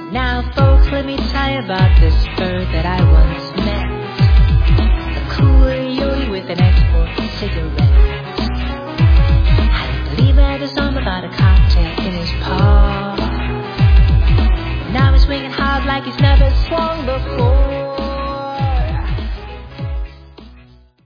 Now folks, let me tell you about this bird that I once met. A cool yowie with an export cigarette.